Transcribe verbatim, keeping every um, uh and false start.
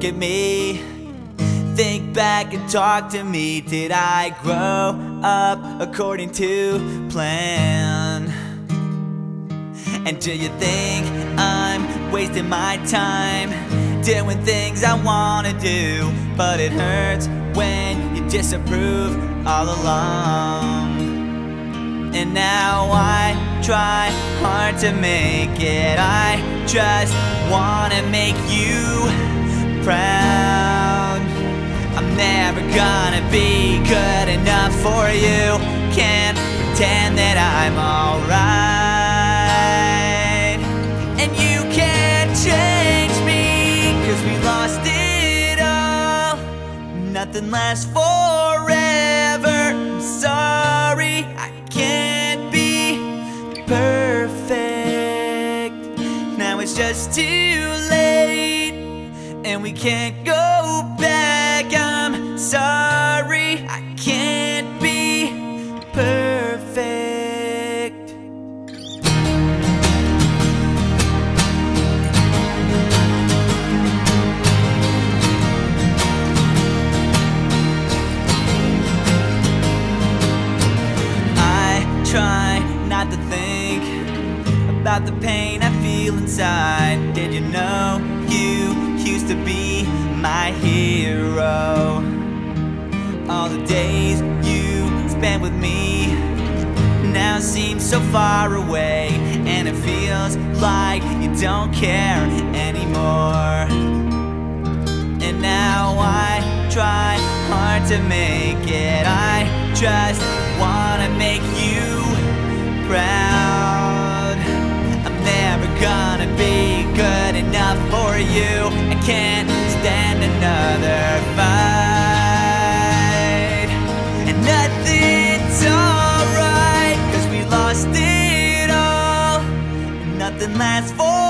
at me. Think back and talk to me. Did I grow up according to plan? And do you think I'm wasting my time doing things I wanna do? But it hurts when you disapprove all along. And now I try hard to make it. I just wanna make you proud. I'm never gonna be good enough for you. Can't pretend that I'm alright. And you can't change me, 'cause we lost it all. Nothing lasts forever. I'm sorry, I can't be perfect. Now it's just too late, and we can't go back. I'm sorry, I can't be perfect. I try not to think about the pain I feel inside. Did you know you used to be my hero? All the days you spent with me now seem so far away, and it feels like you don't care anymore. And now I try hard to make it. I just wanna make you proud. I'm never gonna be good enough for you. I can't stand another fight. And nothing's alright, 'cause we lost it all. Nothing lasts for